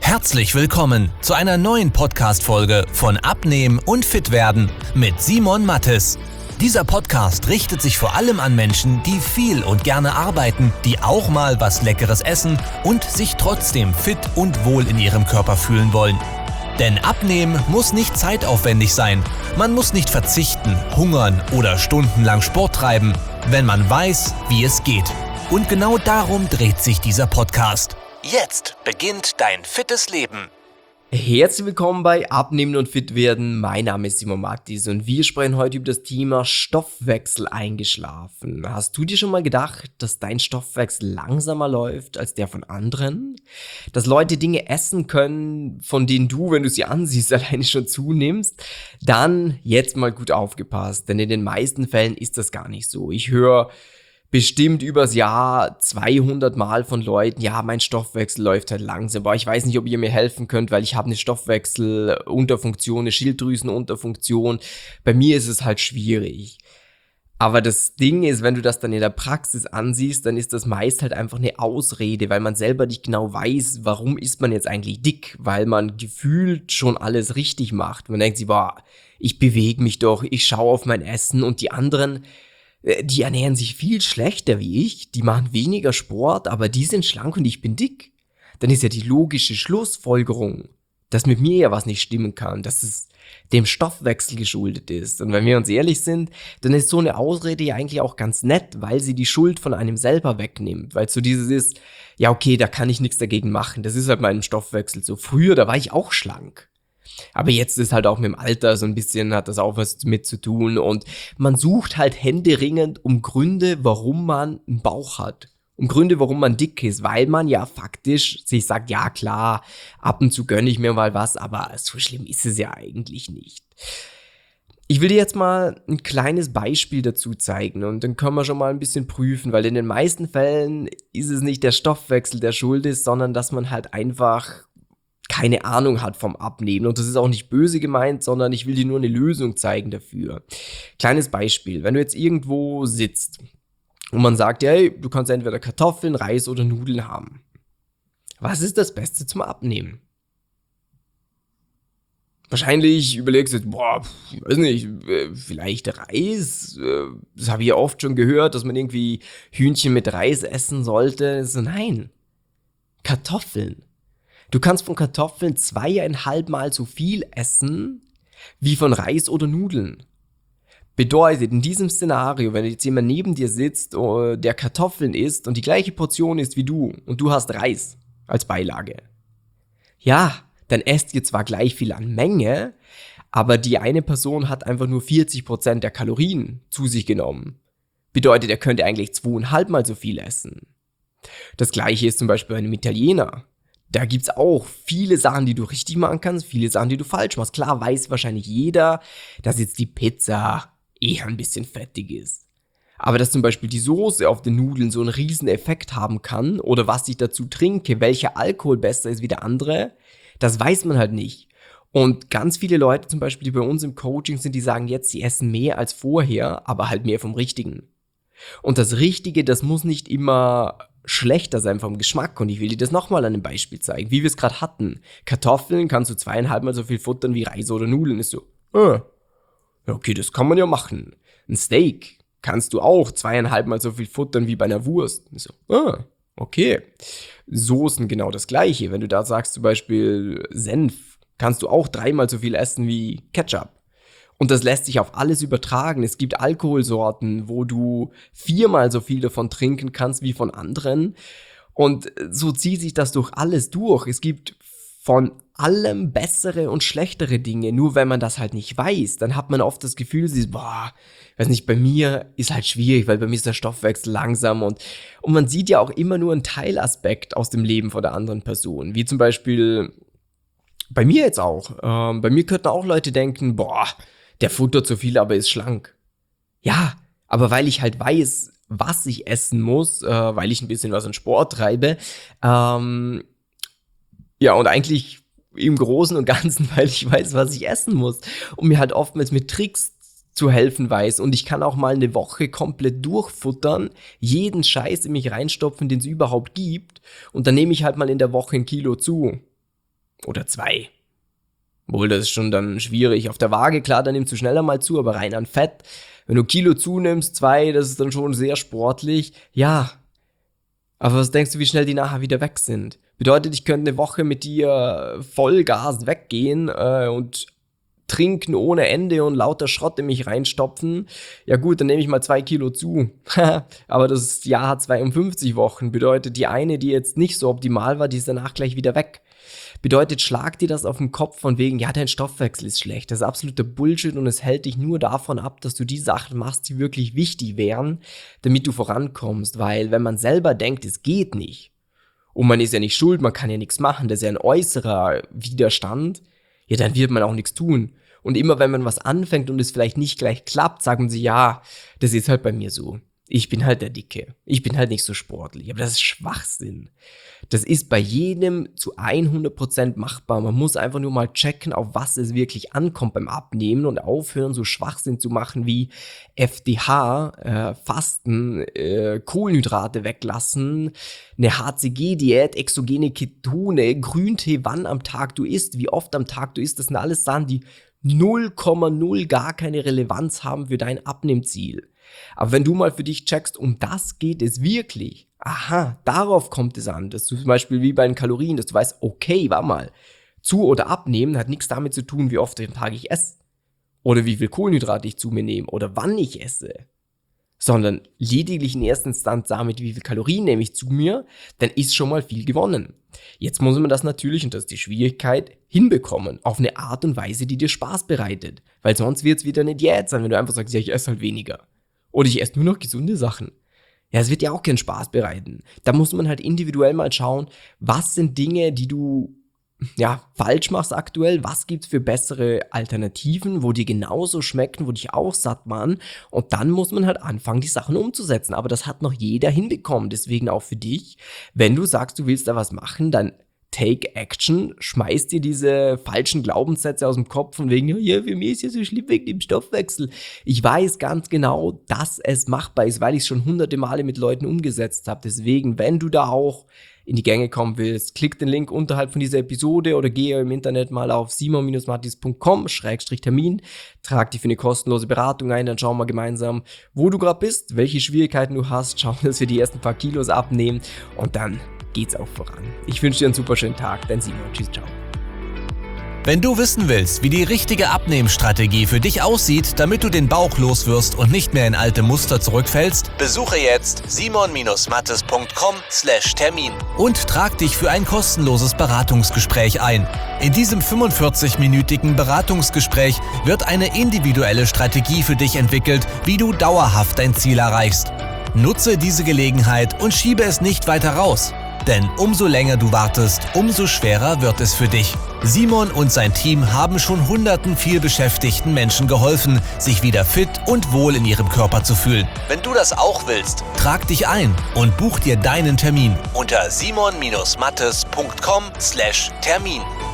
Herzlich willkommen zu einer neuen Podcast-Folge von Abnehmen und Fitwerden mit Simon Mattes. Dieser Podcast richtet sich vor allem an Menschen, die viel und gerne arbeiten, die auch mal was Leckeres essen und sich trotzdem fit und wohl in ihrem Körper fühlen wollen. Denn Abnehmen muss nicht zeitaufwendig sein. Man muss nicht verzichten, hungern oder stundenlang Sport treiben, wenn man weiß, wie es geht. Und genau darum dreht sich dieser Podcast. Jetzt beginnt dein fittes Leben. Herzlich willkommen bei Abnehmen und Fitwerden. Mein Name ist Simon Mattes und wir sprechen heute über das Thema Stoffwechsel eingeschlafen. Hast du dir schon mal gedacht, dass dein Stoffwechsel langsamer läuft als der von anderen? Dass Leute Dinge essen können, von denen du, wenn du sie ansiehst, alleine schon zunimmst? Dann jetzt mal gut aufgepasst, denn in den meisten Fällen ist das gar nicht so. Ich höre bestimmt übers Jahr 200 Mal von Leuten, ja, mein Stoffwechsel läuft halt langsam, aber ich weiß nicht, ob ihr mir helfen könnt, weil ich habe eine Stoffwechselunterfunktion, eine Schilddrüsenunterfunktion. Bei mir ist es halt schwierig. Aber das Ding ist, wenn du das dann in der Praxis ansiehst, dann ist das meist halt einfach eine Ausrede, weil man selber nicht genau weiß, warum ist man jetzt eigentlich dick, weil man gefühlt schon alles richtig macht. Man denkt sich, boah, ich bewege mich doch, ich schaue auf mein Essen und die anderen, die ernähren sich viel schlechter wie ich, die machen weniger Sport, aber die sind schlank und ich bin dick. Dann ist ja die logische Schlussfolgerung, dass mit mir ja was nicht stimmen kann, dass es dem Stoffwechsel geschuldet ist. Und wenn wir uns ehrlich sind, dann ist so eine Ausrede ja eigentlich auch ganz nett, weil sie die Schuld von einem selber wegnimmt. Weil so dieses ist, ja okay, da kann ich nichts dagegen machen, das ist halt meinem Stoffwechsel so. Früher, da war ich auch schlank. Aber jetzt ist halt auch mit dem Alter so ein bisschen, hat das auch was mit zu tun und man sucht halt händeringend um Gründe, warum man einen Bauch hat. Um Gründe, warum man dick ist, weil man ja faktisch sich sagt, ja klar, ab und zu gönne ich mir mal was, aber so schlimm ist es ja eigentlich nicht. Ich will dir jetzt mal ein kleines Beispiel dazu zeigen und dann können wir schon mal ein bisschen prüfen, weil in den meisten Fällen ist es nicht der Stoffwechsel, der schuld ist, sondern dass man halt einfach keine Ahnung hat vom Abnehmen. Und das ist auch nicht böse gemeint, sondern ich will dir nur eine Lösung zeigen dafür. Kleines Beispiel, wenn du jetzt irgendwo sitzt und man sagt, hey, du kannst entweder Kartoffeln, Reis oder Nudeln haben. Was ist das Beste zum Abnehmen? Wahrscheinlich überlegst du jetzt, boah, ich weiß nicht, vielleicht Reis? Das habe ich ja oft schon gehört, dass man irgendwie Hühnchen mit Reis essen sollte. So, nein, Kartoffeln. Du kannst von Kartoffeln 2,5 Mal so viel essen wie von Reis oder Nudeln. Bedeutet, in diesem Szenario, wenn jetzt jemand neben dir sitzt, der Kartoffeln isst und die gleiche Portion isst wie du und du hast Reis als Beilage. Ja, dann esst ihr zwar gleich viel an Menge, aber die eine Person hat einfach nur 40% der Kalorien zu sich genommen. Bedeutet, er könnte eigentlich 2,5 Mal so viel essen. Das gleiche ist zum Beispiel bei einem Italiener. Da gibt's auch viele Sachen, die du richtig machen kannst, viele Sachen, die du falsch machst. Klar weiß wahrscheinlich jeder, dass jetzt die Pizza eher ein bisschen fettig ist. Aber dass zum Beispiel die Soße auf den Nudeln so einen riesen Effekt haben kann oder was ich dazu trinke, welcher Alkohol besser ist wie der andere, das weiß man halt nicht. Und ganz viele Leute zum Beispiel, die bei uns im Coaching sind, die sagen jetzt, sie essen mehr als vorher, aber halt mehr vom Richtigen. Und das Richtige, das muss nicht immer schlechter sein vom Geschmack. Und ich will dir das nochmal an einem Beispiel zeigen, wie wir es gerade hatten. Kartoffeln kannst du 2,5 Mal so viel futtern wie Reis oder Nudeln. Ist so, ja okay, das kann man ja machen. Ein Steak kannst du auch 2,5 Mal so viel futtern wie bei einer Wurst. Ist so, okay. Soßen genau das Gleiche. Wenn du da sagst zum Beispiel Senf, kannst du auch 3-mal so viel essen wie Ketchup. Und das lässt sich auf alles übertragen. Es gibt Alkoholsorten, wo du 4-mal so viel davon trinken kannst wie von anderen. Und so zieht sich das durch alles durch. Es gibt von allem bessere und schlechtere Dinge. Nur wenn man das halt nicht weiß, dann hat man oft das Gefühl, weiß nicht, bei mir ist halt schwierig, weil bei mir ist der Stoffwechsel langsam. Und man sieht ja auch immer nur einen Teilaspekt aus dem Leben von der anderen Person. Wie zum Beispiel bei mir jetzt auch. Bei mir könnten auch Leute denken, der futtert so viel, aber ist schlank. Ja, aber weil ich halt weiß, was ich essen muss, weil ich ein bisschen was an Sport treibe, und eigentlich im Großen und Ganzen, weil ich weiß, was ich essen muss und mir halt oftmals mit Tricks zu helfen weiß und ich kann auch mal eine Woche komplett durchfuttern, jeden Scheiß in mich reinstopfen, den es überhaupt gibt und dann nehme ich halt mal in der Woche 1 Kilo zu. Oder 2. Obwohl, das ist schon dann schwierig. Auf der Waage, klar, da nimmst du schneller mal zu, aber rein an Fett. Wenn du Kilo zunimmst, 2, das ist dann schon sehr sportlich. Ja, aber was denkst du, wie schnell die nachher wieder weg sind? Bedeutet, ich könnte eine Woche mit dir Vollgas weggehen und trinken ohne Ende und lauter Schrott in mich reinstopfen. Ja gut, dann nehme ich mal 2 Kilo zu. Aber das Jahr hat 52 Wochen. Bedeutet, die eine, die jetzt nicht so optimal war, die ist danach gleich wieder weg. Bedeutet, schlag dir das auf den Kopf von wegen, ja, dein Stoffwechsel ist schlecht. Das ist absoluter Bullshit und es hält dich nur davon ab, dass du die Sachen machst, die wirklich wichtig wären, damit du vorankommst. Weil wenn man selber denkt, es geht nicht und man ist ja nicht schuld, man kann ja nichts machen, das ist ja ein äußerer Widerstand, ja, dann wird man auch nichts tun. Und immer wenn man was anfängt und es vielleicht nicht gleich klappt, sagen sie, ja, das ist halt bei mir so. Ich bin halt der Dicke. Ich bin halt nicht so sportlich. Aber das ist Schwachsinn. Das ist bei jedem zu 100% machbar. Man muss einfach nur mal checken, auf was es wirklich ankommt beim Abnehmen und aufhören, so Schwachsinn zu machen wie FDH, Fasten, Kohlenhydrate weglassen, eine HCG-Diät, exogene Ketone, Grüntee, wann am Tag du isst, wie oft am Tag du isst. Das sind alles Sachen, die 0,0 gar keine Relevanz haben für dein Abnehmziel. Aber wenn du mal für dich checkst, um das geht es wirklich, aha, darauf kommt es an, dass du zum Beispiel wie bei den Kalorien, dass du weißt, okay, warte mal, zu- oder abnehmen hat nichts damit zu tun, wie oft am Tag ich esse oder wie viel Kohlenhydrate ich zu mir nehme oder wann ich esse, sondern lediglich in erster Instanz damit, wie viel Kalorien nehme ich zu mir, dann ist schon mal viel gewonnen. Jetzt muss man das natürlich, und das ist die Schwierigkeit, hinbekommen, auf eine Art und Weise, die dir Spaß bereitet, weil sonst wird es wieder eine Diät sein, wenn du einfach sagst, ja, ich esse halt weniger. Oder ich esse nur noch gesunde Sachen. Ja, es wird dir auch keinen Spaß bereiten. Da muss man halt individuell mal schauen, was sind Dinge, die du falsch machst aktuell, was gibt's für bessere Alternativen, wo die genauso schmecken, wo dich auch satt machen, und dann muss man halt anfangen, die Sachen umzusetzen. Aber das hat noch jeder hinbekommen, deswegen auch für dich, wenn du sagst, du willst da was machen, dann take action, schmeiß dir diese falschen Glaubenssätze aus dem Kopf von wegen, ja, für mich ist ja so schlimm wegen dem Stoffwechsel. Ich weiß ganz genau, dass es machbar ist, weil ich es schon hunderte Male mit Leuten umgesetzt habe. Deswegen, wenn du da auch in die Gänge kommen willst, klick den Link unterhalb von dieser Episode oder gehe im Internet mal auf simon-mattis.com/Termin, trag dich für eine kostenlose Beratung ein, dann schauen wir gemeinsam, wo du gerade bist, welche Schwierigkeiten du hast, schauen, dass wir die ersten paar Kilos abnehmen und dann geht's auch voran. Ich wünsche dir einen super schönen Tag, dein Simon. Tschüss, ciao. Wenn du wissen willst, wie die richtige Abnehmstrategie für dich aussieht, damit du den Bauch loswirst und nicht mehr in alte Muster zurückfällst, besuche jetzt simon-mattes.com/Termin und trag dich für ein kostenloses Beratungsgespräch ein. In diesem 45-minütigen Beratungsgespräch wird eine individuelle Strategie für dich entwickelt, wie du dauerhaft dein Ziel erreichst. Nutze diese Gelegenheit und schiebe es nicht weiter raus. Denn umso länger du wartest, umso schwerer wird es für dich. Simon und sein Team haben schon hunderten vielbeschäftigten Menschen geholfen, sich wieder fit und wohl in ihrem Körper zu fühlen. Wenn du das auch willst, trag dich ein und buch dir deinen Termin unter simon-mattes.com/Termin.